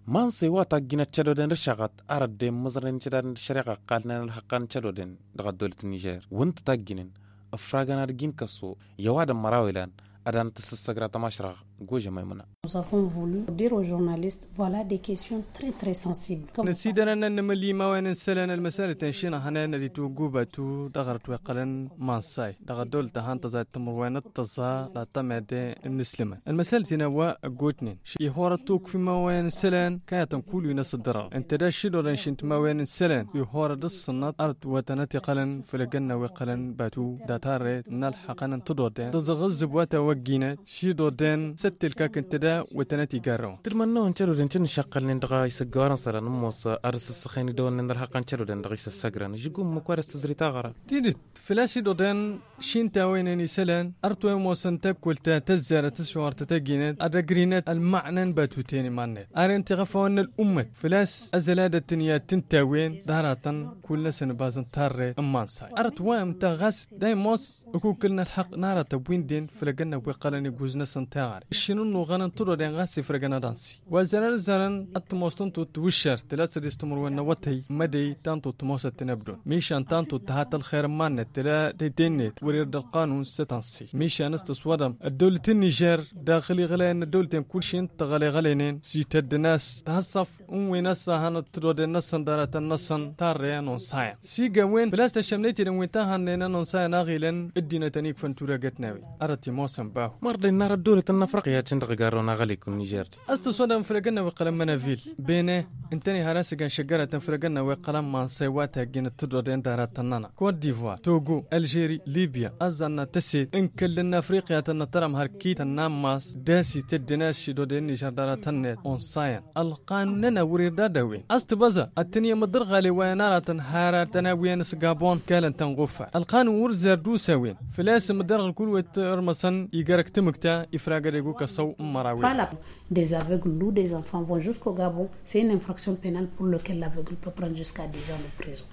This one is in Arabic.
man sai wata gina chadoden rishagat arade mazran chadan shariqa qalna alhaqan chadoden daga dolat Niger wanta taginin afragan argin kaso yawada marawilan adan tsasagra tamashra goje maymuna. Nous avons voulu dire aux journalistes voilà des questions très sensibles. نسيدنا نملي ما وين نسلنا المسألة تنشينا هنا نريتو جوباتو دغرت وقلن مانساي دغدول تهان تزات تمروين التزا لا تمد النسلمة المسألة تنوى جوتنين شي هورتوك في ما وين سلن كانت كل ينس الدرا انت دا شيدو رنشنت ما وين سلن يهور دصنات ارض وتنتي قلن فلجنا وقلن باتو داتار نلحقن تدودين تزغزب وتوجينا شيدو دين ستلك انت دا وتنتي قارو ترمنو انشلو دنشن شقل ندغا يسغارن سرا نموس ارس السخين دون ندرحق انشلو دندغ يسسغرن جيكم مكوارس تزريتا غرا تيدت فلاشي دودن شين تاوينني سلان ارتو موسن تاكلتا تزاره تشوار تتجينت ادغرينت المعنى باتوتيني مانت ارنت غفون الامه فلاس ازلاده الدنيا تنتاوين داراتن كل سنه بازن تاري امانساي ارتوام تغاس دايموس وكلنا الحق نارا تبويندين فلقنا وقالني جوزنا سنتار شنو غنن ترو دين غاسي فرغنا دانسي وزرن زرن اتموستن توشر تلاس ديستمر ونوتي مدي تانتو تموست تنبدون ميشان تانتو تهات الخير مان تلا تيتنت وريد القانون ستانسي ميشان استصودم الدولة النيجر داخلي غلين الدولتين كل شيء تغلي غلينين سيتد الناس تهصف وينسا هان ترود الناس دارت الناس تاريا نونسايا سيغا وين بلاست الشمليتي وين تاهن نونسايا ناغيلن ادينا تنيك فنتورا جتناوي ارتي موسم باو مرضي النار الدولة النفرقية تندغ قارونا غليكم نيجر استصودم فرقنا وقلم منافيل بينه انتني هراسكن شجرة فرقنا وقلم مان سيواتا جين تدودين دارت النانا كوت ديفوار توغو الجيري ليبيا ازنا تسيد ان كلنا افريقيا تنترم هركيت الناماس داسي تدناش شدودين نيجر دارت النت اون ساين القاننا وريدا دوين استبزا التنيا مدر غالي وينارة هارا تناوين سقابون كالن تنغفا القانون ورزر دوساوين فلاس مدر الكل وترمسن يقرك تمكتا افراغا ديغو كسو مراوي. Des aveugles ou des enfants vont jusqu'au Gabon, c'est une infraction pénale pour laquelle l'aveugle peut prendre jusqu'à 10 ans de prison.